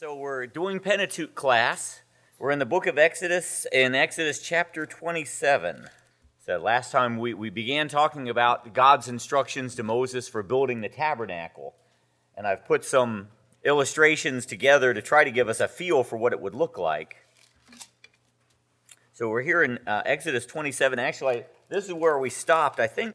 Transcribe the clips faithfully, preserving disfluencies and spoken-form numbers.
So we're doing Pentateuch class. We're in the book of Exodus, in Exodus chapter twenty-seven. So last time we, we began talking about God's instructions to Moses for building the tabernacle. And I've put some illustrations together to try to give us a feel for what it would look like. So we're here in uh, Exodus twenty-seven. Actually, this is where we stopped. I think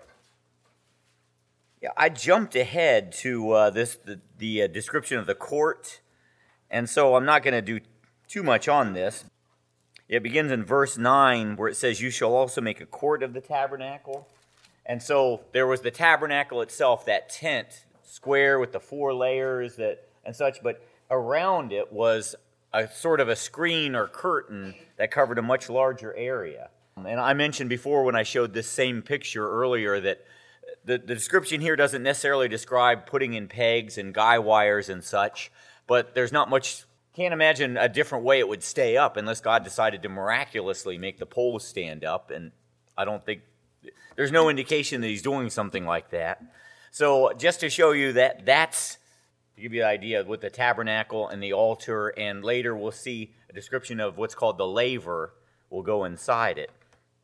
yeah, I jumped ahead to uh, this the, the uh, description of the court. And so I'm not going to do too much on this. It begins in verse nine where it says, "You shall also make a court of the tabernacle." And so there was the tabernacle itself, that tent, square with the four layers that and such, but around it was a sort of a screen or curtain that covered a much larger area. And I mentioned before when I showed this same picture earlier that the, the description here doesn't necessarily describe putting in pegs and guy wires and such, but there's not much, can't imagine a different way it would stay up unless God decided to miraculously make the poles stand up, and I don't think, there's no indication that he's doing something like that. So just to show you that that's, to give you an idea with the tabernacle and the altar, and later we'll see a description of what's called the laver will go inside it.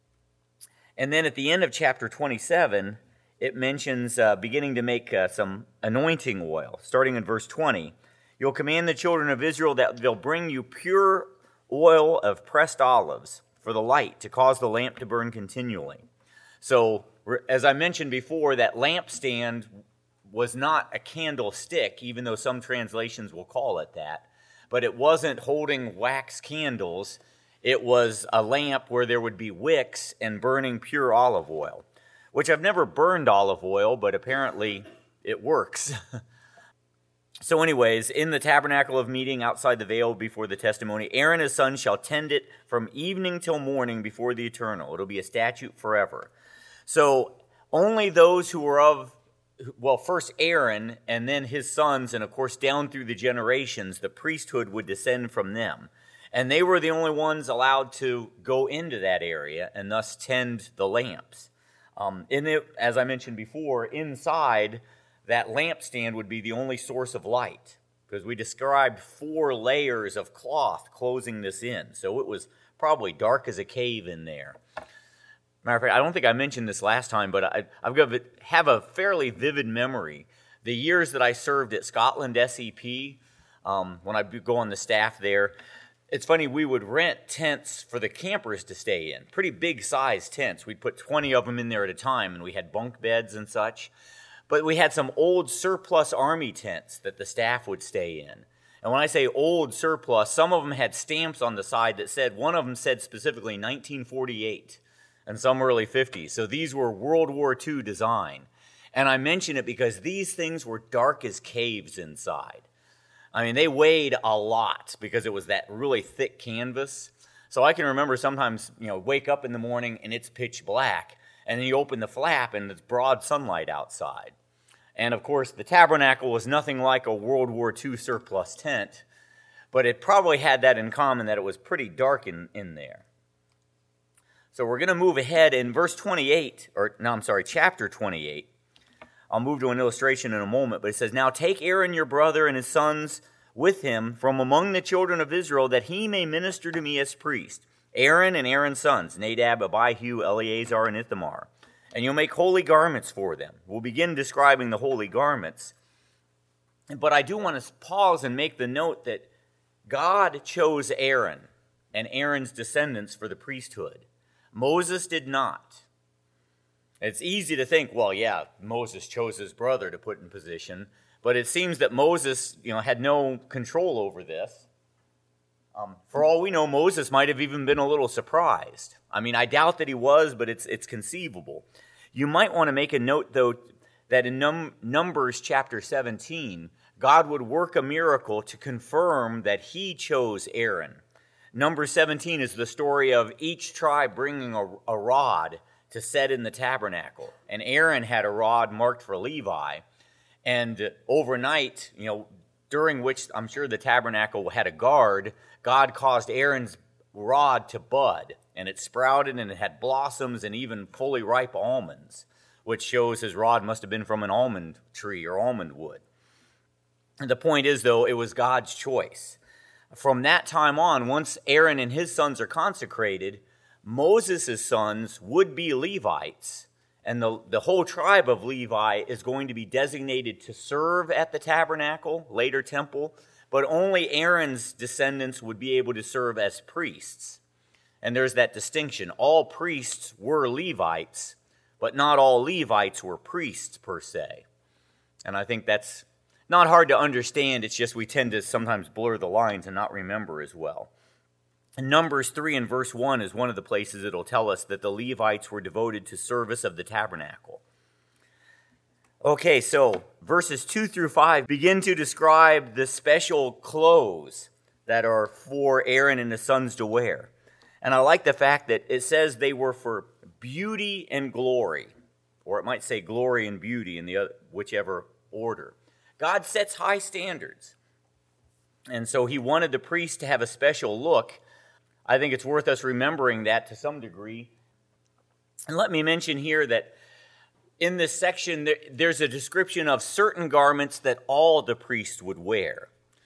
And then at the end of chapter twenty-seven, it mentions uh, beginning to make uh, some anointing oil, starting in verse twenty. "You'll command the children of Israel that they'll bring you pure oil of pressed olives for the light, to cause the lamp to burn continually." So, as I mentioned before, that lampstand was not a candlestick, even though some translations will call it that. But it wasn't holding wax candles. It was a lamp where there would be wicks and burning pure olive oil, which I've never burned olive oil, but apparently it works. So anyways, in the tabernacle of meeting outside the veil before the testimony, Aaron and his sons shall tend it from evening till morning before the Eternal. It'll be a statute forever. So only those who were of, well, first Aaron and then his sons, and of course down through the generations, the priesthood would descend from them. And they were the only ones allowed to go into that area and thus tend the lamps. Um, in it, as I mentioned before, inside that lampstand would be the only source of light, because we described four layers of cloth closing this in. So it was probably dark as a cave in there. Matter of fact, I don't think I mentioned this last time, but I, I've got have a fairly vivid memory. The years that I served at Scotland S E P, um, when I go on the staff there, it's funny, we would rent tents for the campers to stay in, pretty big size tents. We'd put twenty of them in there at a time, and we had bunk beds and such. But we had some old surplus army tents that the staff would stay in. And when I say old surplus, some of them had stamps on the side that said, one of them said specifically nineteen forty-eight, and some early fifties. So these were World War Two design. And I mention it because these things were dark as caves inside. I mean, they weighed a lot because it was that really thick canvas. So I can remember sometimes, you know, wake up in the morning and it's pitch black, and then you open the flap and it's broad sunlight outside. And of course, the tabernacle was nothing like a World War Two surplus tent, but it probably had that in common, that it was pretty dark in, in there. So we're going to move ahead in verse twenty-eight, or no, I'm sorry, chapter twenty-eight. I'll move to an illustration in a moment, but it says, "Now take Aaron your brother and his sons with him from among the children of Israel, that he may minister to me as priest. Aaron and Aaron's sons, Nadab, Abihu, Eleazar, and Ithamar. And you'll make holy garments for them." We'll begin describing the holy garments. But I do want to pause and make the note that God chose Aaron and Aaron's descendants for the priesthood. Moses did not. It's easy to think, well, yeah, Moses chose his brother to put in position, but it seems that Moses, you know, had no control over this. Um, for all we know, Moses might have even been a little surprised. I mean, I doubt that he was, but it's it's conceivable. You might want to make a note, though, that in Num- Numbers chapter seventeen, God would work a miracle to confirm that he chose Aaron. Numbers seventeen is the story of each tribe bringing a, a rod to set in the tabernacle. And Aaron had a rod marked for Levi. And overnight, you know, during which I'm sure the tabernacle had a guard, God caused Aaron's rod to bud, and it sprouted and it had blossoms and even fully ripe almonds, which shows his rod must have been from an almond tree or almond wood. And the point is, though, it was God's choice. From that time on, once Aaron and his sons are consecrated, Moses' sons would be Levites, and the, the whole tribe of Levi is going to be designated to serve at the tabernacle, later temple, but only Aaron's descendants would be able to serve as priests. And there's that distinction. All priests were Levites, but not all Levites were priests per se. And I think that's not hard to understand. It's just we tend to sometimes blur the lines and not remember as well. And Numbers three and verse one is one of the places it'll tell us that the Levites were devoted to service of the tabernacle. Okay, so verses two through five begin to describe the special clothes that are for Aaron and his sons to wear. And I like the fact that it says they were for beauty and glory, or it might say glory and beauty in the other, whichever order. God sets high standards, and so he wanted the priest to have a special look. I think it's worth us remembering that to some degree. And let me mention here that in this section, there's a description of certain garments that all the priests would wear.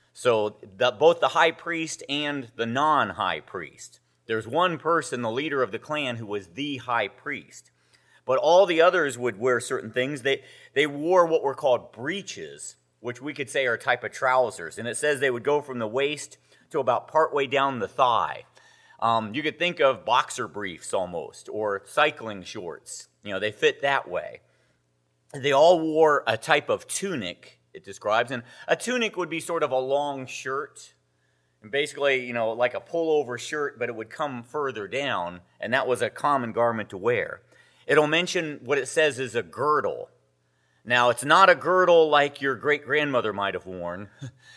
So the, both the high priest and the non-high priest. There's one person, the leader of the clan, who was the high priest. But all the others would wear certain things. They, they wore what were called breeches, which we could say are a type of trousers. And it says they would go from the waist to about partway down the thigh. Um, you could think of boxer briefs almost, or cycling shorts. You know, they fit that way. They all wore a type of tunic, it describes. And a tunic would be sort of a long shirt. And basically, you know, like a pullover shirt, but it would come further down. And that was a common garment to wear. It'll mention what it says is a girdle. Now, it's not a girdle like your great-grandmother might have worn.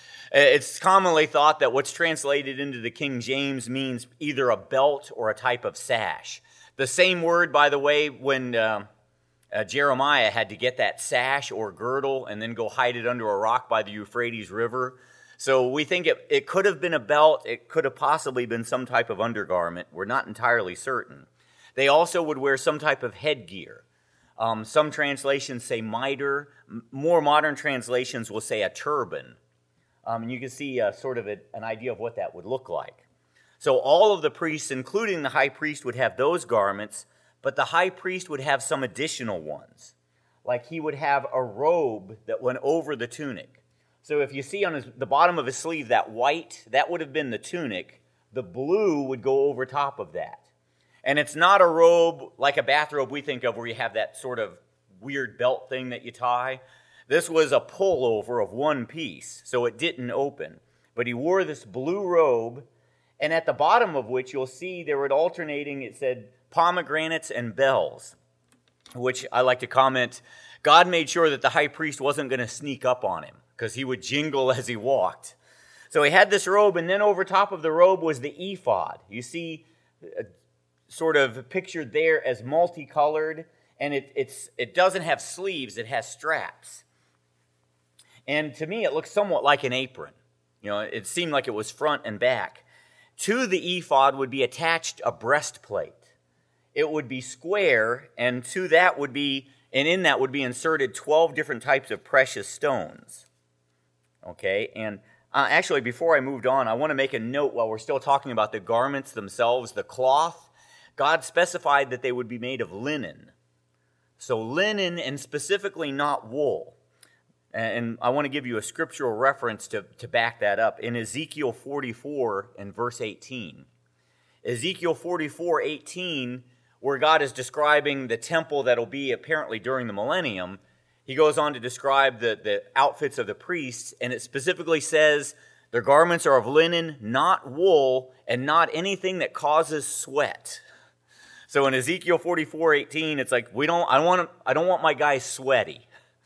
It's commonly thought that what's translated into the King James means either a belt or a type of sash. The same word, by the way, when uh, uh, Jeremiah had to get that sash or girdle and then go hide it under a rock by the Euphrates River. So we think it, it could have been a belt. It could have possibly been some type of undergarment. We're not entirely certain. They also would wear some type of headgear. Um, some translations say mitre. More modern translations will say a turban. Um, and you can see uh, sort of a, an idea of what that would look like. So all of the priests, including the high priest, would have those garments, but the high priest would have some additional ones. Like he would have a robe that went over the tunic. So if you see on his, the bottom of his sleeve that white, that would have been the tunic. The blue would go over top of that. And it's not a robe like a bathrobe we think of where you have that sort of weird belt thing that you tie. This was a pullover of one piece, so it didn't open. But he wore this blue robe, and at the bottom of which you'll see there were alternating, it said pomegranates and bells, which I like to comment, God made sure that the high priest wasn't going to sneak up on him because he would jingle as he walked. So he had this robe, and then over top of the robe was the ephod. You see uh, sort of pictured there as multicolored, and it, it's, it doesn't have sleeves, it has straps. And to me, it looks somewhat like an apron. You know, it seemed like it was front and back. To the ephod would be attached a breastplate. It would be square, and to that would be, and in that would be inserted twelve different types of precious stones. Okay, and uh, actually, before I moved on, I want to make a note while we're still talking about the garments themselves, the cloth. God specified that they would be made of linen. So linen, and specifically not wool. And I want to give you a scriptural reference to, to back that up. In Ezekiel forty-four and verse eighteen. Ezekiel forty-four, eighteen, where God is describing the temple that will be apparently during the millennium, he goes on to describe the, the outfits of the priests, and it specifically says, their garments are of linen, not wool, and not anything that causes sweat. So in Ezekiel forty-four, eighteen, it's like, we don't, I want, I don't want my guys sweaty.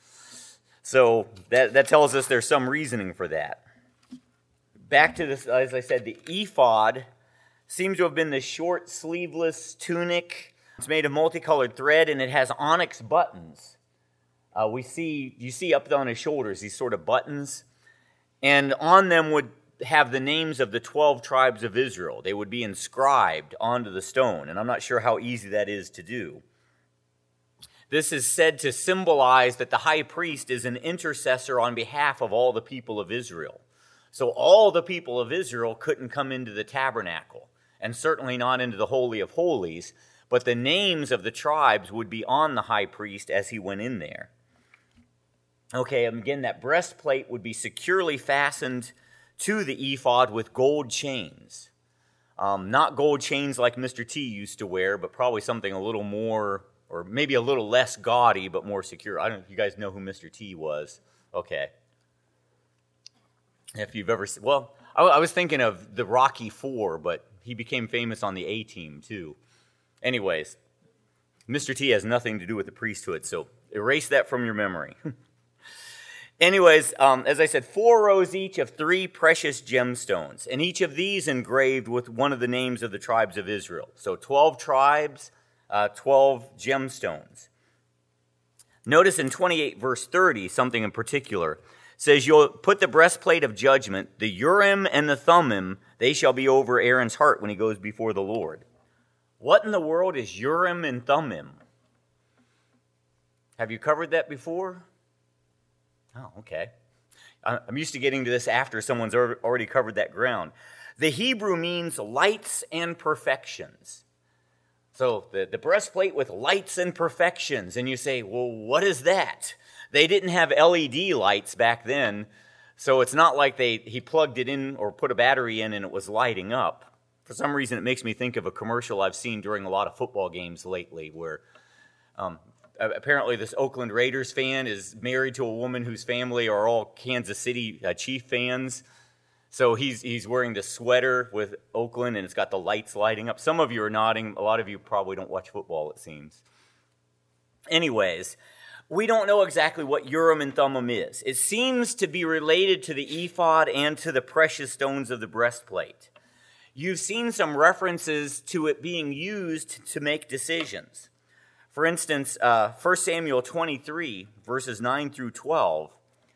So that, that tells us there's some reasoning for that. Back to this, as I said, the ephod seems to have been the short sleeveless tunic. It's made of multicolored thread, and it has onyx buttons. Uh, we see, you see up on his shoulders these sort of buttons, and on them would have the names of the twelve tribes of Israel. They would be inscribed onto the stone, and I'm not sure how easy that is to do. This is said to symbolize that the high priest is an intercessor on behalf of all the people of Israel. So all the people of Israel couldn't come into the tabernacle, and certainly not into the Holy of Holies, but the names of the tribes would be on the high priest as he went in there. Okay, again, that breastplate would be securely fastened to the ephod with gold chains. Um, not gold chains like Mister T used to wear, but probably something a little more, or maybe a little less gaudy, but more secure. I don't know if you guys know who Mister T was. Okay. If you've ever seen, well, I, I was thinking of the Rocky Four, but he became famous on the A-Team too. Anyways, Mister T has nothing to do with the priesthood, so erase that from your memory. Anyways, um, as I said, four rows each of three precious gemstones, and each of these engraved with one of the names of the tribes of Israel. So twelve tribes, uh, twelve gemstones. Notice in twenty-eight verse thirty, something in particular, says, you'll put the breastplate of judgment, the Urim and the Thummim, they shall be over Aaron's heart when he goes before the Lord. What in the world is Urim and Thummim? Have you covered that before? Oh, okay. I'm used to getting to this after someone's already covered that ground. The Hebrew means lights and perfections. So the, the breastplate with lights and perfections. And you say, well, what is that? They didn't have L E D lights back then, so it's not like they he plugged it in or put a battery in and it was lighting up. For some reason, it makes me think of a commercial I've seen during a lot of football games lately where um, apparently this Oakland Raiders fan is married to a woman whose family are all Kansas City uh, Chief fans. So he's he's wearing the sweater with Oakland, and it's got the lights lighting up. Some of you are nodding. A lot of you probably don't watch football, it seems. Anyways, we don't know exactly what Urim and Thummim is. It seems to be related to the ephod and to the precious stones of the breastplate. You've seen some references to it being used to make decisions. For instance, uh, First Samuel twenty-three, verses nine through twelve,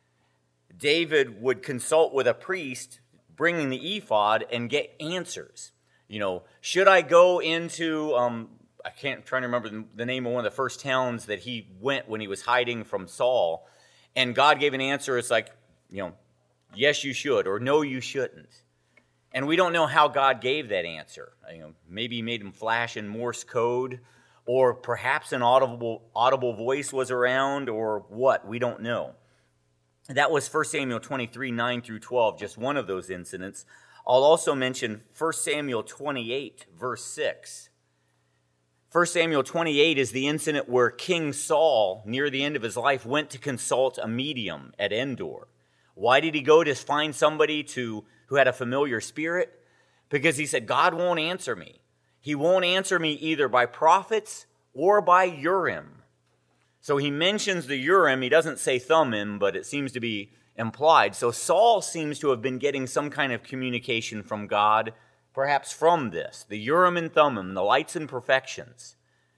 David would consult with a priest bringing the ephod and get answers. You know, should I go into, um, I can't, I'm trying to remember the name of one of the first towns that he went when he was hiding from Saul, and God gave an answer. It's like, you know, yes, you should, or no, you shouldn't. And we don't know how God gave that answer. You know, maybe he made him flash in Morse code, or perhaps an audible audible voice was around, or what, we don't know. That was First Samuel twenty-three, nine through twelve, just one of those incidents. I'll also mention First Samuel twenty-eight, verse six. First Samuel twenty-eight is the incident where King Saul, near the end of his life, went to consult a medium at Endor. Why did he go to find somebody to who had a familiar spirit? Because he said, God won't answer me. He won't answer me either by prophets or by Urim. So he mentions the Urim. He doesn't say Thummim, but it seems to be implied. So Saul seems to have been getting some kind of communication from God, perhaps from this, the Urim and Thummim, the lights and perfections.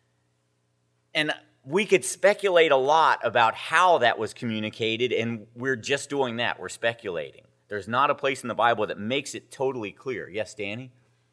And we could speculate a lot about how that was communicated, and we're just doing that. We're speculating. There's not a place in the Bible that makes it totally clear. Yes, Danny?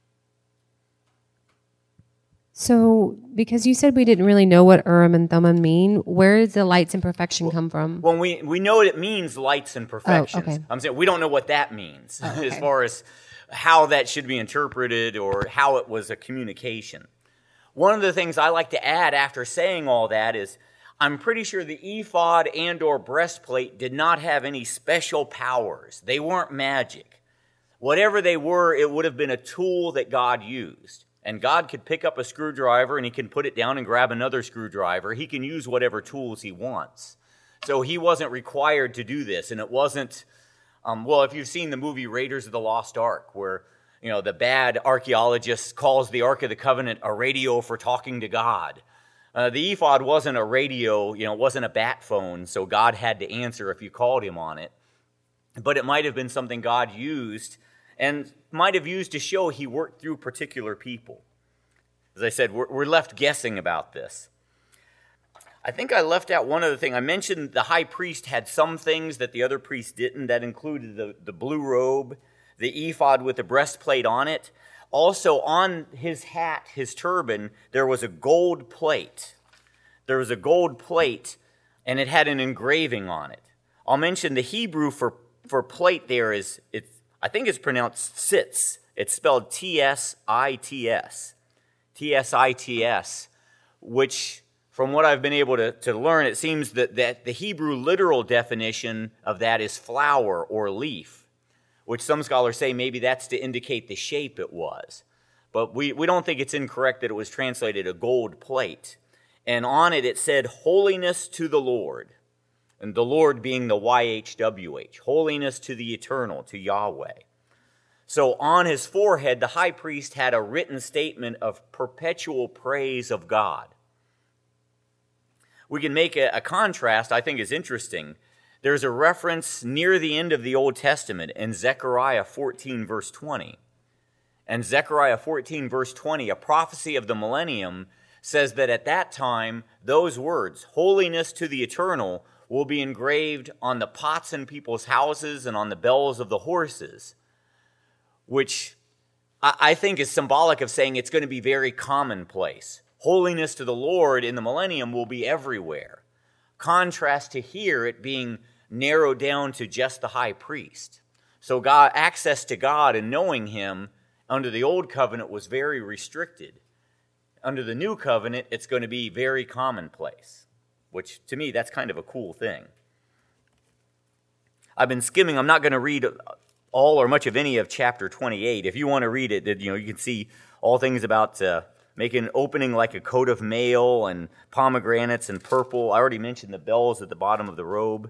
So, because you said we didn't really know what Urim and Thummim mean, where does the lights and perfection well, come from? Well, we, we know it means lights and perfections. Oh, okay. I'm saying we don't know what that means oh, okay. as far as how that should be interpreted or how it was a communication. One of the things I like to add after saying all that is I'm pretty sure the ephod and or breastplate did not have any special powers. They weren't magic. Whatever they were, it would have been a tool that God used. And God could pick up a screwdriver and he can put it down and grab another screwdriver. He can use whatever tools he wants. So he wasn't required to do this. And it wasn't, um, well, if you've seen the movie Raiders of the Lost Ark, where, you know, the bad archaeologist calls the Ark of the Covenant a radio for talking to God. Uh, the ephod wasn't a radio, you know, it wasn't a bat phone, so God had to answer if you called him on it. But it might have been something God used and might have used to show he worked through particular people. As I said, we're, we're left guessing about this. I think I left out one other thing. I mentioned the high priest had some things that the other priests didn't. That included the, the blue robe, the ephod with the breastplate on it. Also on his hat, his turban, there was a gold plate. There was a gold plate, and it had an engraving on it. I'll mention the Hebrew for, for plate there is, it's I think it's pronounced sits. It's spelled T S I T S. T S I T S, which, from what I've been able to, to learn, it seems that, that the Hebrew literal definition of that is flower or leaf, which some scholars say maybe that's to indicate the shape it was. But we, we don't think it's incorrect that it was translated a gold plate. And on it, it said, holiness to the Lord. And the Lord being the Y H W H, holiness to the eternal, to Yahweh. So on his forehead, the high priest had a written statement of perpetual praise of God. We can make a, a contrast I think is interesting. There's a reference near the end of the Old Testament in Zechariah fourteen, verse twenty. And Zechariah fourteen, verse twenty, a prophecy of the millennium, says that at that time, those words, holiness to the eternal, will be engraved on the pots in people's houses and on the bells of the horses, which I think is symbolic of saying it's going to be very commonplace. Holiness to the Lord in the millennium will be everywhere. Contrast to here, it being narrowed down to just the high priest. So God, access to God and knowing him under the old covenant was very restricted. Under the new covenant, it's going to be very commonplace, which to me, that's kind of a cool thing. I've been skimming. I'm not going to read all or much of any of chapter twenty-eight. If you want to read it, you know, you can see all things about uh, making an opening like a coat of mail and pomegranates and purple. I already mentioned the bells at the bottom of the robe.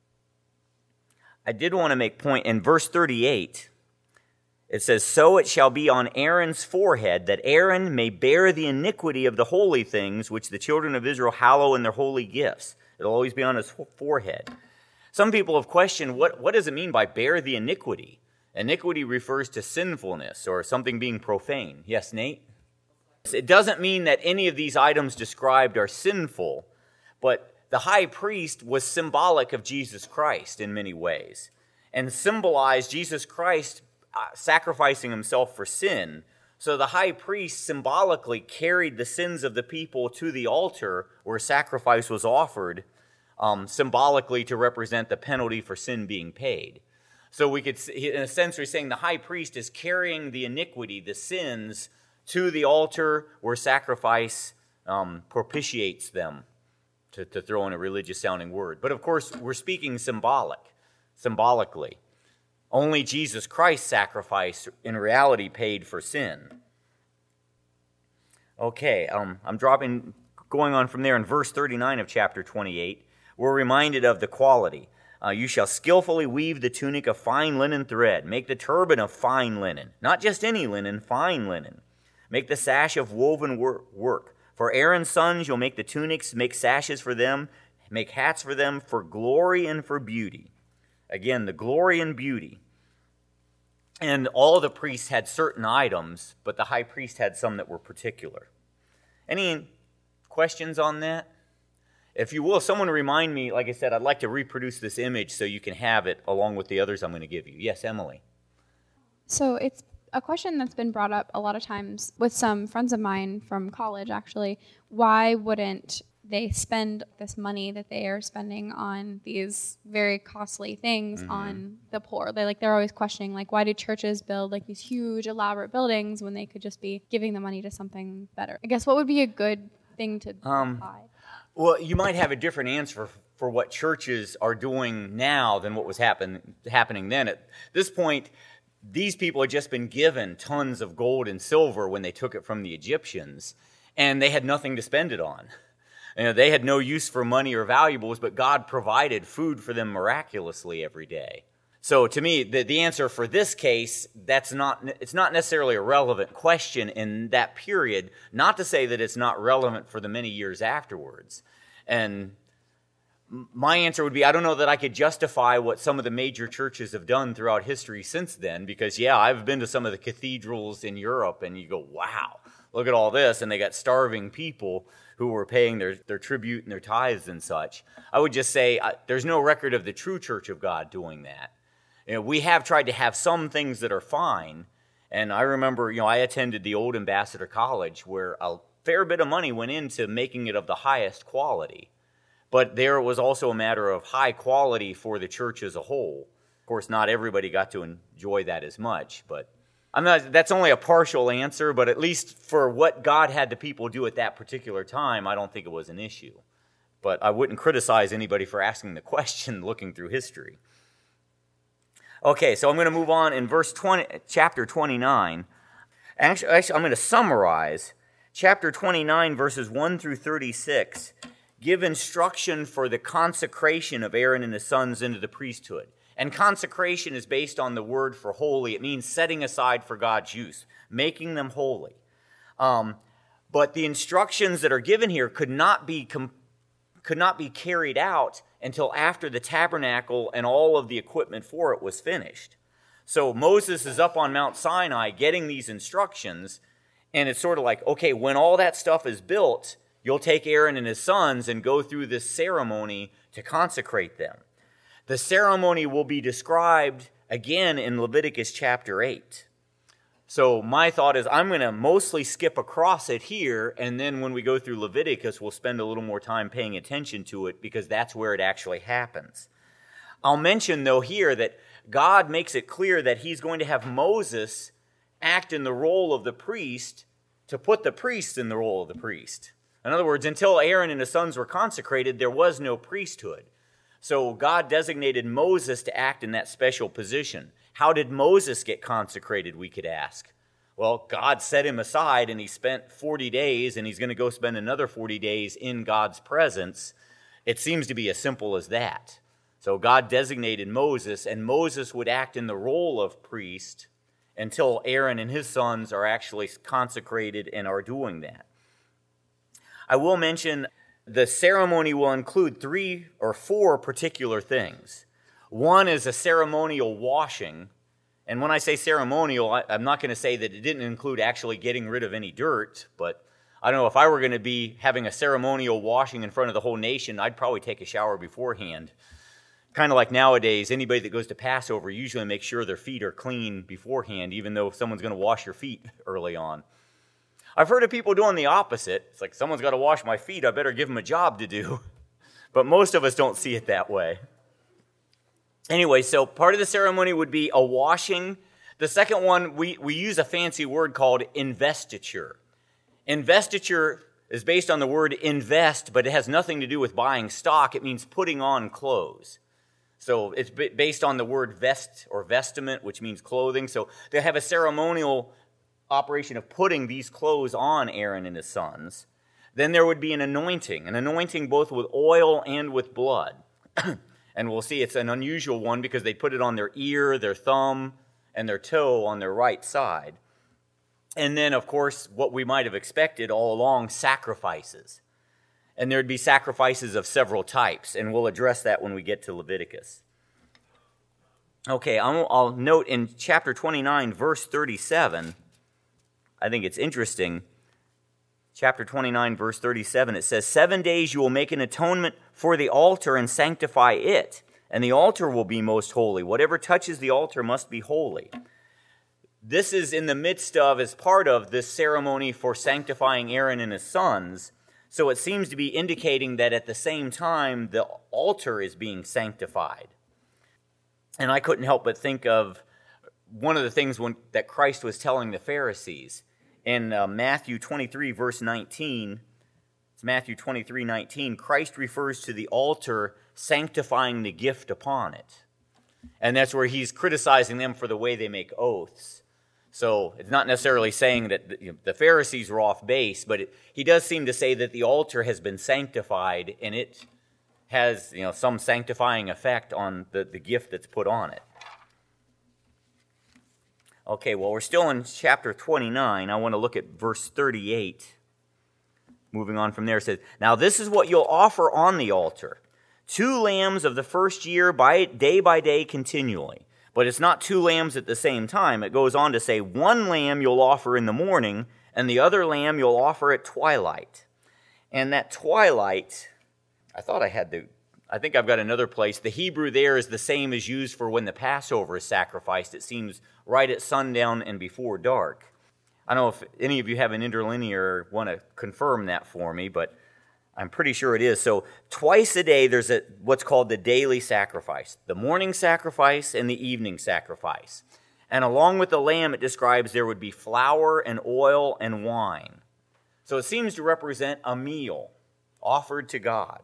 I did want to make point in verse thirty-eight. It says, so it shall be on Aaron's forehead, that Aaron may bear the iniquity of the holy things which the children of Israel hallow in their holy gifts. It'll always be on his forehead. Some people have questioned, what, what does it mean by bear the iniquity? Iniquity refers to sinfulness or something being profane. Yes, Nate? It doesn't mean that any of these items described are sinful, but the high priest was symbolic of Jesus Christ in many ways and symbolized Jesus Christ sacrificing himself for sin. So the high priest symbolically carried the sins of the people to the altar where sacrifice was offered, um, symbolically to represent the penalty for sin being paid. So we could, in a sense, we're saying the high priest is carrying the iniquity, the sins, to the altar where sacrifice um, propitiates them, to, to throw in a religious-sounding word. But of course, we're speaking symbolic, symbolically. Only Jesus Christ's sacrifice in reality paid for sin. Okay, um, I'm dropping, going on from there in verse thirty-nine of chapter twenty-eight. We're reminded of the quality. Uh, you shall skillfully weave the tunic of fine linen thread. Make the turban of fine linen. Not just any linen, fine linen. Make the sash of woven work. For Aaron's sons you'll make the tunics, make sashes for them, make hats for them, for glory and for beauty. Again, the glory and beauty. And all the priests had certain items, but the high priest had some that were particular. Any questions on that? If you will, someone remind me, like I said, I'd like to reproduce this image so you can have it along with the others I'm going to give you. Yes, Emily. So it's a question that's been brought up a lot of times with some friends of mine from college, actually. Why wouldn't they spend this money that they are spending on these very costly things mm-hmm. on the poor? They like they're always questioning, like, why do churches build like these huge, elaborate buildings when they could just be giving the money to something better? I guess what would be a good thing to um, buy? Well, you might have a different answer for, for what churches are doing now than what was happen, happening then. At this point, these people had just been given tons of gold and silver when they took it from the Egyptians, and they had nothing to spend it on. You know, they had no use for money or valuables, but God provided food for them miraculously every day. So to me, the, the answer for this case, that's not, it's not necessarily a relevant question in that period, not to say that it's not relevant for the many years afterwards. And my answer would be, I don't know that I could justify what some of the major churches have done throughout history since then, because yeah, I've been to some of the cathedrals in Europe, and you go, wow, look at all this, and they got starving people who were paying their, their tribute and their tithes and such. I would just say uh, there's no record of the true Church of God doing that. You know, we have tried to have some things that are fine, and I remember, you know, I attended the old Ambassador College where a fair bit of money went into making it of the highest quality. But there was also a matter of high quality for the church as a whole. course, not everybody got to enjoy that as much, but I'm not, that's only a partial answer, but at least for what God had the people do at that particular time, I don't think it was an issue. But I wouldn't criticize anybody for asking the question looking through history. Okay, so I'm going to move on in verse twenty, chapter twenty-nine. Actually, actually, I'm going to summarize. Chapter twenty-nine, verses one through thirty-six, give instruction for the consecration of Aaron and his sons into the priesthood. And consecration is based on the word for holy. It means setting aside for God's use, making them holy. Um, but the instructions that are given here could not be com- could not be carried out until after the tabernacle and all of the equipment for it was finished. So Moses is up on Mount Sinai getting these instructions, and it's sort of like, okay, when all that stuff is built, you'll take Aaron and his sons and go through this ceremony to consecrate them. The ceremony will be described again in Leviticus chapter eight. So my thought is I'm going to mostly skip across it here, and then when we go through Leviticus, we'll spend a little more time paying attention to it because that's where it actually happens. I'll mention, though, here that God makes it clear that he's going to have Moses act in the role of the priest to put the priest in the role of the priest. In other words, until Aaron and his sons were consecrated, there was no priesthood. So God designated Moses to act in that special position. How did Moses get consecrated, we could ask? Well, God set him aside, and he spent forty days, and he's going to go spend another forty days in God's presence. It seems to be as simple as that. So God designated Moses, and Moses would act in the role of priest until Aaron and his sons are actually consecrated and are doing that. I will mention the ceremony will include three or four particular things. One is a ceremonial washing. And when I say ceremonial, I, I'm not going to say that it didn't include actually getting rid of any dirt, but I don't know, if I were going to be having a ceremonial washing in front of the whole nation, I'd probably take a shower beforehand. Kind of like nowadays, anybody that goes to Passover usually makes sure their feet are clean beforehand, even though someone's going to wash your feet early on. I've heard of people doing the opposite. It's like, someone's got to wash my feet, I better give them a job to do. But most of us don't see it that way. Anyway, so part of the ceremony would be a washing. The second one, we, we use a fancy word called investiture. Investiture is based on the word invest, but it has nothing to do with buying stock. It means putting on clothes. So it's based on the word vest or vestment, which means clothing. So they have a ceremonial operation of putting these clothes on Aaron and his sons. Then there would be an anointing, an anointing both with oil and with blood. And we'll see it's an unusual one because they put it on their ear, their thumb, and their toe on their right side. And then, of course, what we might have expected all along, sacrifices. And there'd be sacrifices of several types, and we'll address that when we get to Leviticus. Okay, I'll, I'll note in chapter twenty-nine, verse thirty-seven, I think it's interesting. Chapter twenty-nine, verse thirty-seven, it says, Seven days you will make an atonement for the altar and sanctify it, and the altar will be most holy. Whatever touches the altar must be holy. This is in the midst of, as part of this ceremony for sanctifying Aaron and his sons. So it seems to be indicating that at the same time, the altar is being sanctified. And I couldn't help but think of one of the things when, that Christ was telling the Pharisees. In uh, Matthew twenty-three, verse nineteen, it's Matthew twenty-three, nineteen, Christ refers to the altar sanctifying the gift upon it. And that's where he's criticizing them for the way they make oaths. So it's not necessarily saying that the, you know, the Pharisees were off base, but it, he does seem to say that the altar has been sanctified and it has, you know, some sanctifying effect on the, the gift that's put on it. Okay, well, we're still in chapter twenty-nine. I want to look at verse thirty-eight. Moving on from there, it says, Now this is what you'll offer on the altar. Two lambs of the first year by day by day continually. But it's not two lambs at the same time. It goes on to say, One lamb you'll offer in the morning, and the other lamb you'll offer at twilight. And that twilight, I thought I had the, I think I've got another place. The Hebrew there is the same as used for when the Passover is sacrificed. It seems right at sundown and before dark. I don't know if any of you have an interlinear or want to confirm that for me, but I'm pretty sure it is. So twice a day there's a what's called the daily sacrifice, the morning sacrifice and the evening sacrifice. And along with the lamb, it describes there would be flour and oil and wine. So it seems to represent a meal offered to God.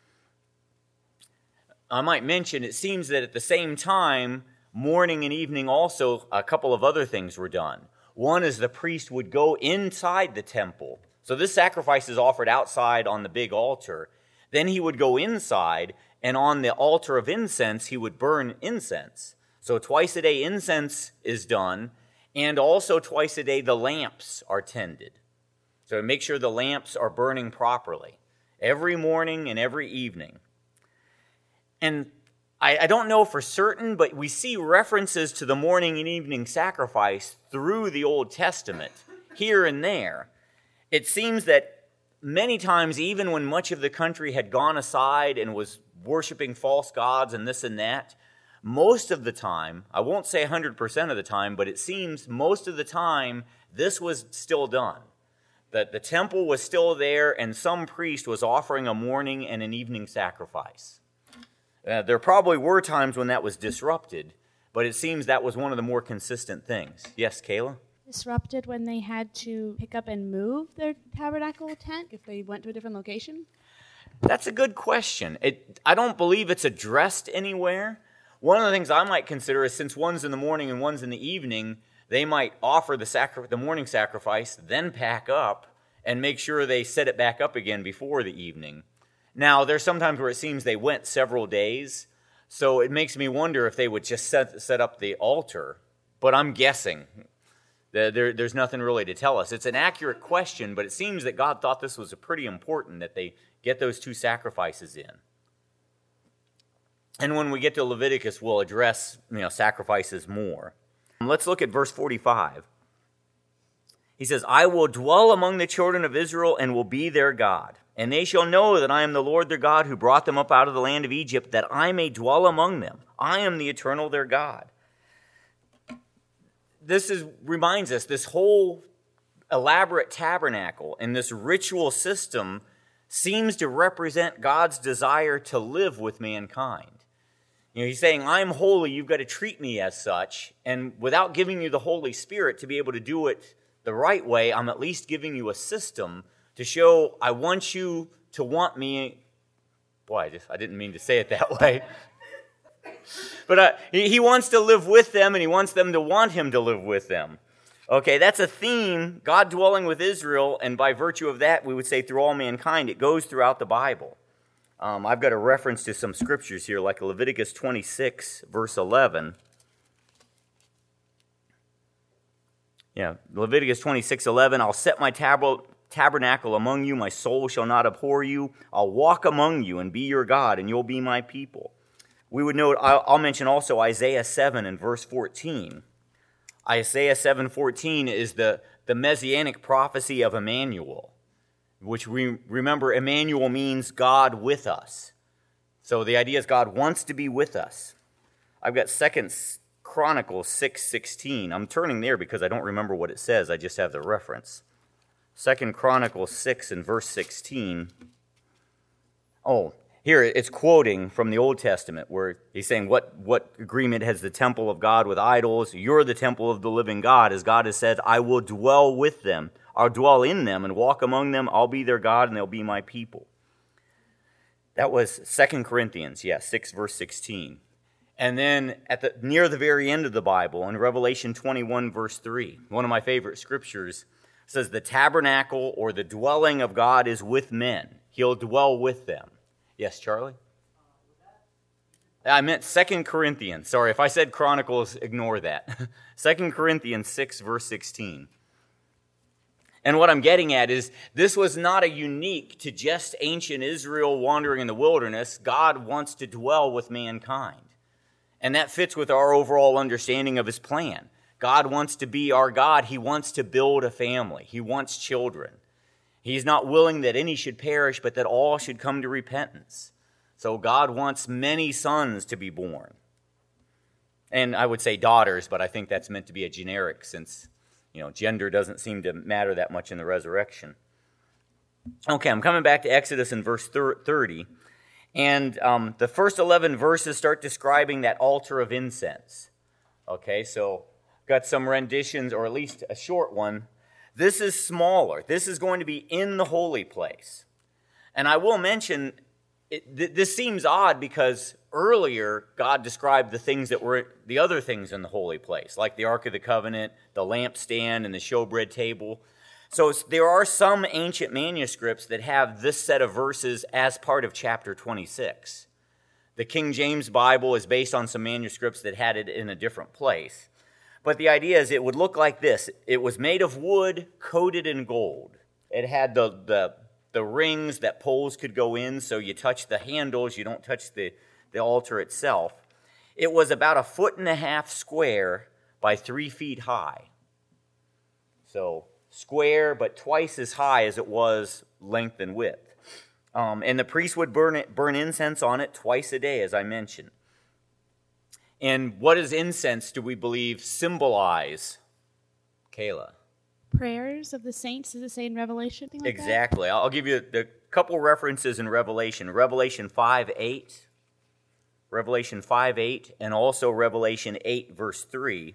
I might mention, it seems that at the same time, morning and evening also, a couple of other things were done. One is the priest would go inside the temple. So this sacrifice is offered outside on the big altar. Then he would go inside, and on the altar of incense, he would burn incense. So twice a day incense is done, and also twice a day the lamps are tended. So make sure the lamps are burning properly, every morning and every evening. And I, I don't know for certain, but we see references to the morning and evening sacrifice through the Old Testament, here and there. It seems that many times, even when much of the country had gone aside and was worshiping false gods and this and that, most of the time, I won't say one hundred percent of the time, but it seems most of the time this was still done. That the temple was still there and some priest was offering a morning and an evening sacrifice. Uh, there probably were times when that was disrupted, but it seems that was one of the more consistent things. Yes, Kayla? Disrupted when they had to pick up and move their tabernacle tent if they went to a different location? That's a good question. It, I don't believe it's addressed anywhere. One of the things I might consider is since one's in the morning and one's in the evening, they might offer the sacri- the morning sacrifice, then pack up and make sure they set it back up again before the evening. Now, there's sometimes where it seems they went several days, so it makes me wonder if they would just set, set up the altar. But I'm guessing. There, there's nothing really to tell us. It's an accurate question, but it seems that God thought this was pretty important, that they get those two sacrifices in. And when we get to Leviticus, we'll address, you know, sacrifices more. Let's look at verse forty-five. He says, I will dwell among the children of Israel and will be their God. And they shall know that I am the Lord their God who brought them up out of the land of Egypt, that I may dwell among them. I am the eternal their God. This is reminds us, this whole elaborate tabernacle and this ritual system seems to represent God's desire to live with mankind. You know, he's saying, I'm holy, you've got to treat me as such, and without giving you the Holy Spirit to be able to do it the right way, I'm at least giving you a system to show I want you to want me. Boy, I, just, I didn't mean to say it that way. But uh, he, he wants to live with them, and he wants them to want him to live with them. Okay, that's a theme, God dwelling with Israel, and by virtue of that, we would say through all mankind. It goes throughout the Bible. Um, I've got a reference to some scriptures here, like Leviticus twenty-six, verse eleven. Yeah, Leviticus twenty-six, eleven. I'll set my tab- tabernacle among you, my soul shall not abhor you. I'll walk among you and be your God, and you'll be my people. We would note, I'll, I'll mention also Isaiah seven and verse fourteen. Isaiah seven fourteen is the, the messianic prophecy of Emmanuel, which we remember Emmanuel means God with us. So the idea is God wants to be with us. I've got Second Chronicles six sixteen. I'm turning there because I don't remember what it says. I just have the reference. Second Chronicles six and verse sixteen. Oh, here it's quoting from the Old Testament where he's saying, what, what agreement has the temple of God with idols? You're the temple of the living God. As God has said, I will dwell with them. I'll dwell in them and walk among them. I'll be their God and they'll be my people. That was Second Corinthians, yes, six verse sixteen. And then at the near the very end of the Bible, in Revelation twenty-one verse three, one of my favorite scriptures, says the tabernacle or the dwelling of God is with men. He'll dwell with them. Yes, Charlie? I meant Second Corinthians. Sorry, if I said Chronicles, ignore that. Second Corinthians six, verse sixteen. And what I'm getting at is this was not a unique to just ancient Israel wandering in the wilderness. God wants to dwell with mankind. And that fits with our overall understanding of his plan. God wants to be our God. He wants to build a family. He wants children. He's not willing that any should perish, but that all should come to repentance. So God wants many sons to be born. And I would say daughters, but I think that's meant to be a generic since, you know, gender doesn't seem to matter that much in the resurrection. Okay, I'm coming back to Exodus in verse thirty. And um, the first eleven verses start describing that altar of incense. Okay, so got some renditions, or at least a short one. This is smaller. This is going to be in the holy place. And I will mention, it, th- this seems odd because earlier God described the things that were, the other things in the holy place, like the Ark of the Covenant, the lampstand, and the showbread table. So there are some ancient manuscripts that have this set of verses as part of chapter twenty-six. The King James Bible is based on some manuscripts that had it in a different place. But the idea is it would look like this. It was made of wood coated in gold. It had the, the, the rings that poles could go in, so you touch the handles, you don't touch the, the altar itself. It was about a foot and a half square by three feet high. So square, but twice as high as it was length and width. Um, and the priest would burn it, burn incense on it twice a day, as I mentioned. And what does incense, do we believe, symbolize? Kayla. Prayers of the saints, does it say in Revelation? Like exactly. That? I'll give you a couple references in Revelation. Revelation five eight, Revelation five eight, and also Revelation eight, verse three,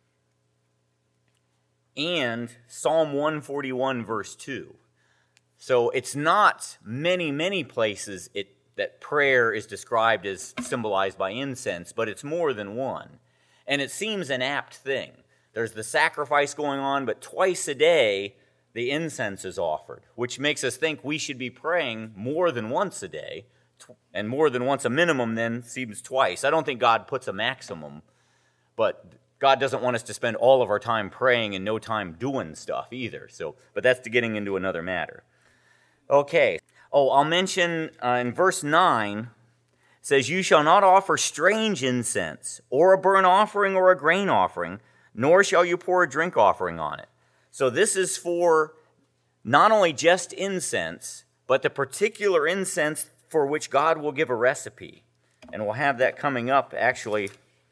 and Psalm one forty-one, verse two. So it's not many, many places it that prayer is described as symbolized by incense, but it's more than one. And it seems an apt thing. There's the sacrifice going on, but twice a day the incense is offered, which makes us think we should be praying more than once a day, and more than once a minimum then seems twice. I don't think God puts a maximum, but God doesn't want us to spend all of our time praying and no time doing stuff either. So, but that's getting into another matter. Okay. Oh, I'll mention uh, in verse nine, it says, "You shall not offer strange incense, or a burnt offering, or a grain offering, nor shall you pour a drink offering on it." So this is for not only just incense, but the particular incense for which God will give a recipe. And we'll have that coming up, actually,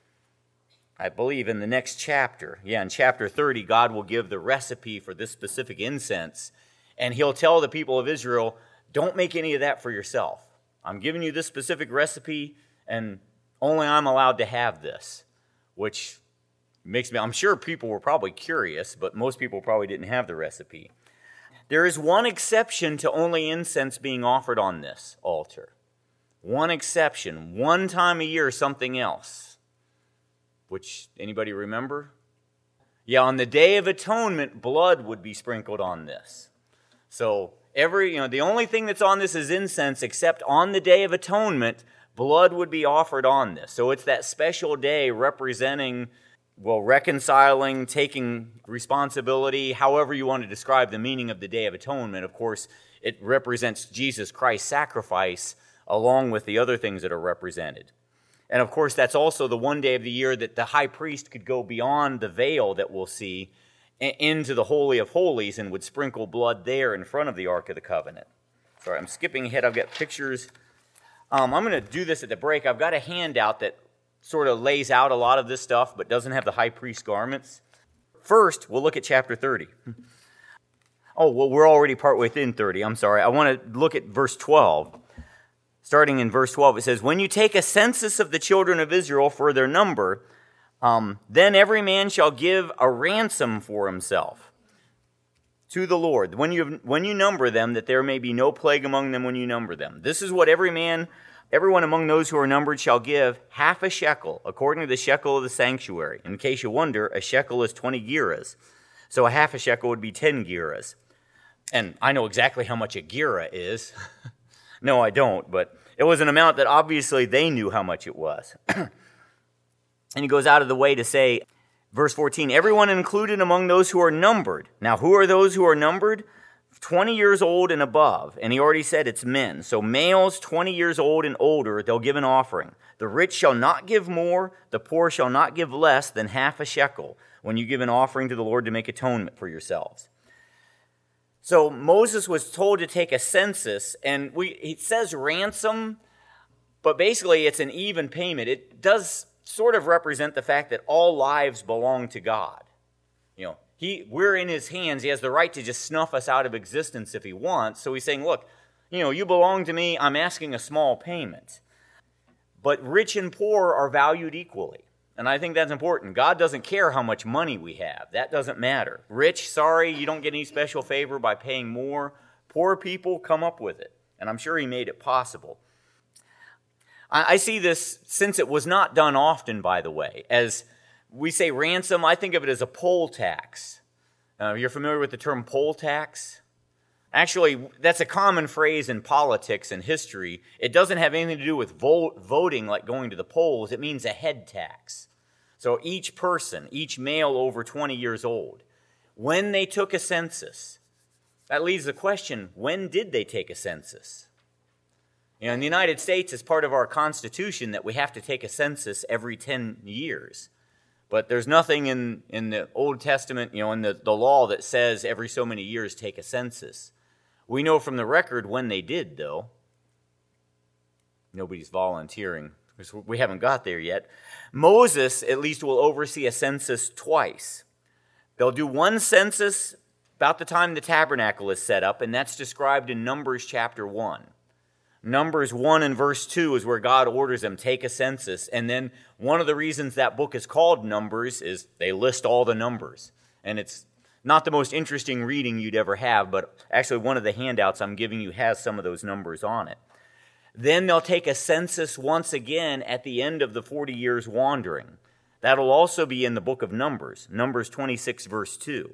I believe, in the next chapter. Yeah, in chapter thirty, God will give the recipe for this specific incense. And he'll tell the people of Israel, don't make any of that for yourself. I'm giving you this specific recipe, and only I'm allowed to have this. Which makes me, I'm sure people were probably curious, but most people probably didn't have the recipe. There is one exception to only incense being offered on this altar. One exception. One time a year, something else. Which, anybody remember? Yeah, on the Day of Atonement, blood would be sprinkled on this. So, every, you know, the only thing that's on this is incense, except on the Day of Atonement, blood would be offered on this. So it's that special day representing, well, reconciling, taking responsibility, however you want to describe the meaning of the Day of Atonement. Of course, it represents Jesus Christ's sacrifice along with the other things that are represented. And of course, that's also the one day of the year that the high priest could go beyond the veil that we'll see into the Holy of Holies and would sprinkle blood there in front of the Ark of the Covenant. Sorry, I'm skipping ahead. I've got pictures. Um, I'm going to do this at the break. I've got a handout that sort of lays out a lot of this stuff, but doesn't have the high priest garments. First, we'll look at chapter thirty. Oh, well, we're already partway within thirty. I'm sorry. I want to look at verse twelve. Starting in verse twelve, it says, "When you take a census of the children of Israel for their number, Um, then every man shall give a ransom for himself to the Lord, when you when you number them, that there may be no plague among them when you number them. This is what every man, everyone among those who are numbered shall give, half a shekel, according to the shekel of the sanctuary. In case you wonder, a shekel is twenty gerahs. So a half a shekel would be ten gerahs. And I know exactly how much a gerah is. No, I don't, but it was an amount that obviously they knew how much it was. And he goes out of the way to say, verse fourteen, "Everyone included among those who are numbered." Now, who are those who are numbered? twenty years old and above. And he already said it's men. So males twenty years old and older, they'll give an offering. "The rich shall not give more, the poor shall not give less than half a shekel when you give an offering to the Lord to make atonement for yourselves." So Moses was told to take a census, and we it says ransom, but basically it's an even payment. It does sort of represent the fact that all lives belong to God. You know, he we're in his hands. He has the right to just snuff us out of existence if he wants. So he's saying, look, you know, you belong to me. I'm asking a small payment. But rich and poor are valued equally. And I think that's important. God doesn't care how much money we have. That doesn't matter. Rich, sorry, you don't get any special favor by paying more. Poor people come up with it. And I'm sure he made it possible. I, I see this, since it was not done often, by the way, as we say ransom, I think of it as a poll tax. Uh, you're familiar with the term poll tax? Actually, that's a common phrase in politics and history. It doesn't have anything to do with vote, voting like going to the polls. It means a head tax. So each person, each male over twenty years old, when they took a census, that leaves the question, when did they take a census? You know, in the United States, it's part of our Constitution that we have to take a census every ten years. But there's nothing in, in the Old Testament, you know, in the, the law that says every so many years take a census. We know from the record when they did, though. Nobody's volunteering, because we haven't got there yet. Moses, at least, will oversee a census twice. They'll do one census about the time the tabernacle is set up, and that's described in Numbers chapter one. Numbers one and verse two is where God orders them, take a census. And then one of the reasons that book is called Numbers is they list all the numbers. And it's not the most interesting reading you'd ever have, but actually one of the handouts I'm giving you has some of those numbers on it. Then they'll take a census once again at the end of the forty years wandering. That'll also be in the book of Numbers, Numbers twenty-six, verse two.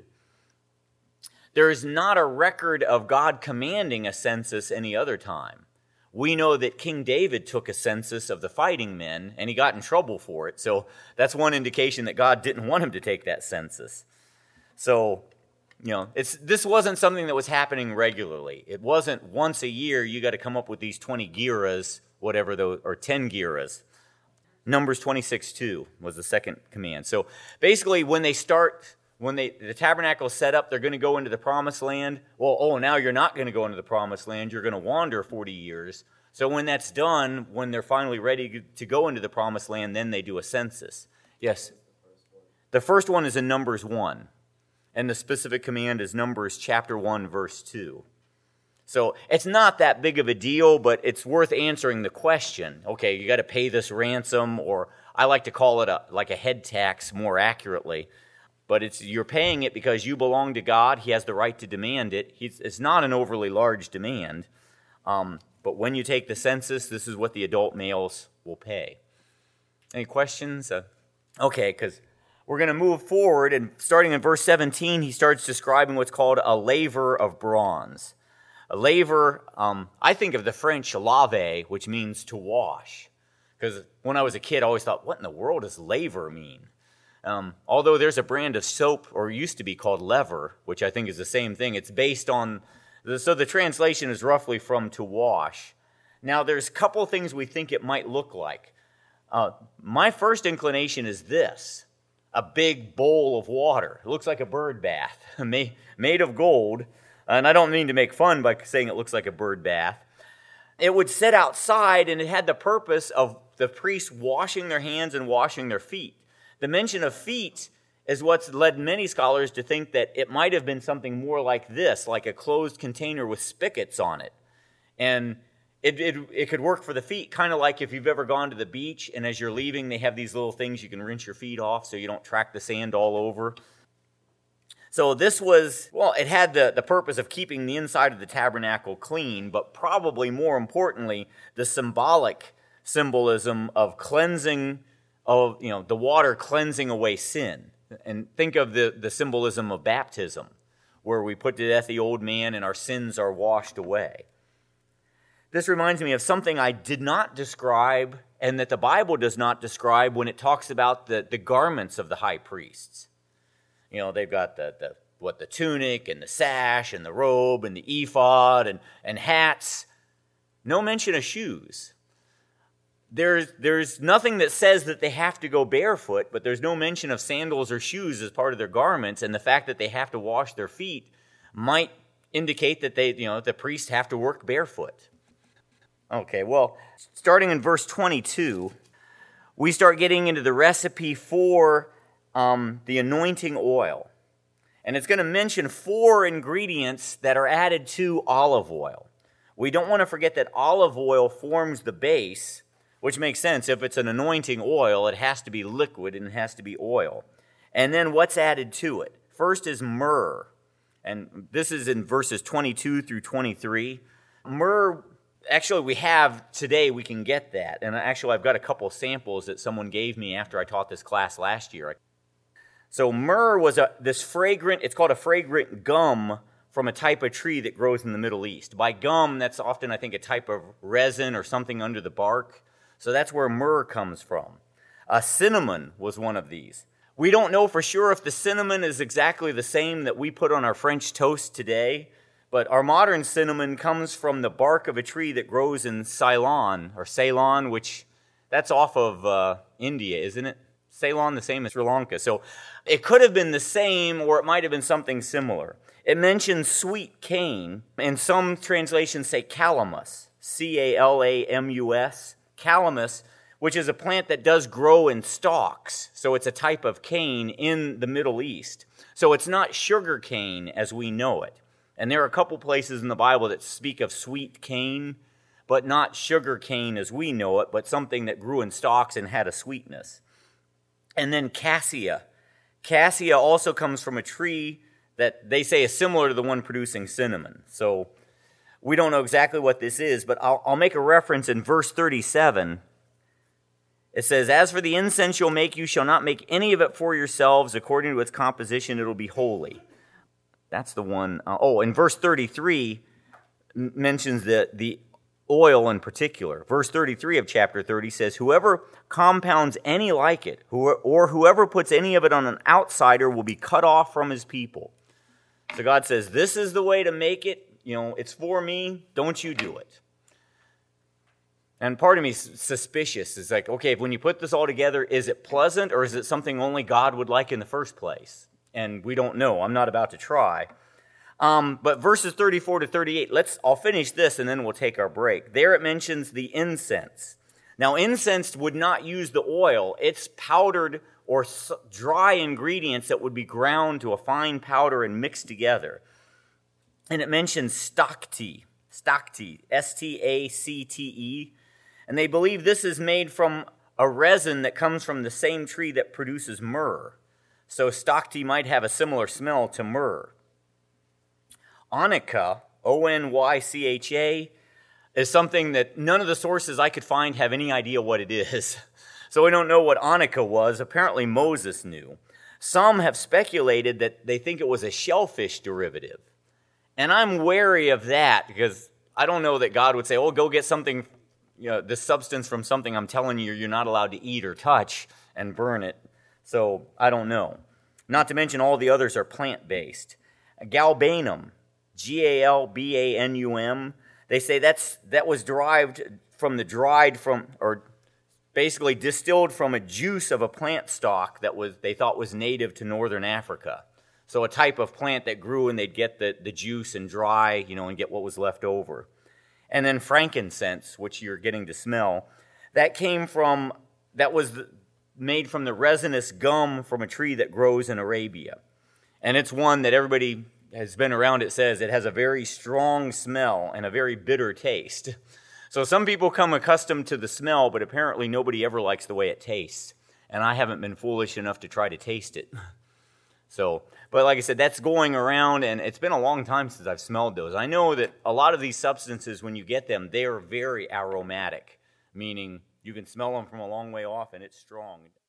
There is not a record of God commanding a census any other time. We know that King David took a census of the fighting men, and he got in trouble for it. So that's one indication that God didn't want him to take that census. So, you know, it's this wasn't something that was happening regularly. It wasn't once a year you got to come up with these twenty giras, whatever those, or ten giras. Numbers twenty-six two was the second command. So basically, when they start, when they the tabernacle is set up, they're going to go into the promised land. Well, oh, now you're not going to go into the promised land. You're going to wander forty years. So when that's done, when they're finally ready to go into the promised land, then they do a census. Yes. The first one is in Numbers one. And the specific command is Numbers chapter one, verse two. So it's not that big of a deal, but it's worth answering the question. Okay, you got to pay this ransom, or I like to call it a, like a head tax more accurately. But it's you're paying it because you belong to God. He has the right to demand it. He's, it's not an overly large demand. Um, but when you take the census, this is what the adult males will pay. Any questions? Uh, okay, because we're going to move forward, and starting in verse seventeen, he starts describing what's called a laver of bronze. A laver, um, I think of the French lave, which means to wash. Because when I was a kid, I always thought, what in the world does laver mean? Um, although there's a brand of soap, or used to be called lever, which I think is the same thing. It's based on, the, so the translation is roughly from to wash. Now, there's a couple of things we think it might look like. Uh, my first inclination is this. A big bowl of water. It looks like a bird bath, made of gold. And I don't mean to make fun by saying it looks like a bird bath. It would sit outside, and it had the purpose of the priests washing their hands and washing their feet. The mention of feet is what's led many scholars to think that it might have been something more like this, like a closed container with spigots on it. And It, it it could work for the feet, kind of like if you've ever gone to the beach and as you're leaving, they have these little things you can rinse your feet off so you don't track the sand all over. So this was, well, it had the, the purpose of keeping the inside of the tabernacle clean, but probably more importantly, the symbolic symbolism of cleansing, of, you know, the water cleansing away sin. And think of the, the symbolism of baptism, where we put to death the old man and our sins are washed away. This reminds me of something I did not describe and that the Bible does not describe when it talks about the, the garments of the high priests. You know, they've got the, the what the tunic and the sash and the robe and the ephod and, and hats. No mention of shoes. There's, there's nothing that says that they have to go barefoot, but there's no mention of sandals or shoes as part of their garments, and the fact that they have to wash their feet might indicate that they, you know, the priests have to work barefoot. Okay, well, starting in verse twenty-two, we start getting into the recipe for um, the anointing oil. And it's going to mention four ingredients that are added to olive oil. We don't want to forget that olive oil forms the base, which makes sense. If it's an anointing oil, it has to be liquid and it has to be oil. And then what's added to it? First is myrrh. And this is in verses twenty-two through twenty-three. Myrrh, actually we have today, we can get that. And actually I've got a couple samples that someone gave me after I taught this class last year. So myrrh was a, this fragrant, it's called a fragrant gum from a type of tree that grows in the Middle East. By gum, that's often, I think, a type of resin or something under the bark. So that's where myrrh comes from. Uh, cinnamon was one of these. We don't know for sure if the cinnamon is exactly the same that we put on our French toast today, but our modern cinnamon comes from the bark of a tree that grows in Ceylon, or Ceylon, which that's off of uh, India, isn't it? Ceylon, the same as Sri Lanka. So it could have been the same, or it might have been something similar. It mentions sweet cane, and some translations say calamus, C A L A M U S, calamus, which is a plant that does grow in stalks. So it's a type of cane in the Middle East. So it's not sugar cane as we know it. And there are a couple places in the Bible that speak of sweet cane, but not sugar cane as we know it, but something that grew in stalks and had a sweetness. And then cassia. Cassia also comes from a tree that they say is similar to the one producing cinnamon. So we don't know exactly what this is, but I'll, I'll make a reference in verse thirty-seven. It says, "As for the incense you'll make, you shall not make any of it for yourselves. According to its composition, it'll be holy." That's the one. Uh, oh, in verse thirty-three m- mentions the, the oil in particular. Verse thirty-three of chapter thirty says, "Whoever compounds any like it, who, or whoever puts any of it on an outsider will be cut off from his people." So God says, this is the way to make it. You know, it's for me. Don't you do it. And part of me is suspicious. It's like, okay, when you put this all together, is it pleasant or is it something only God would like in the first place? And we don't know. I'm not about to try. Um, but verses thirty-four to thirty-eight, let's, I'll finish this and then we'll take our break. There it mentions the incense. Now, incense would not use the oil. It's powdered or dry ingredients that would be ground to a fine powder and mixed together. And it mentions stacte, stacte, S T A C T E. And they believe this is made from a resin that comes from the same tree that produces myrrh. So stacte might have a similar smell to myrrh. Onycha, O N Y C H A, is something that none of the sources I could find have any idea what it is. So we don't know what onycha was. Apparently Moses knew. Some have speculated that they think it was a shellfish derivative. And I'm wary of that because I don't know that God would say, oh, go get something, you know, this substance from something I'm telling you you're not allowed to eat or touch and burn it. So I don't know. Not to mention all the others are plant-based. Galbanum, G A L B A N U M, they say that's that was derived from the dried from, or basically distilled from a juice of a plant stock that was they thought was native to northern Africa. So a type of plant that grew and they'd get the, the juice and dry, you know, and get what was left over. And then frankincense, which you're getting to smell, that came from, that was the, made from the resinous gum from a tree that grows in Arabia. And it's one that everybody has been around, it says it has a very strong smell and a very bitter taste. So some people come accustomed to the smell, but apparently nobody ever likes the way it tastes. And I haven't been foolish enough to try to taste it. So, but like I said, that's going around, and it's been a long time since I've smelled those. I know that a lot of these substances, when you get them, they are very aromatic, meaning you can smell them from a long way off, and it's strong.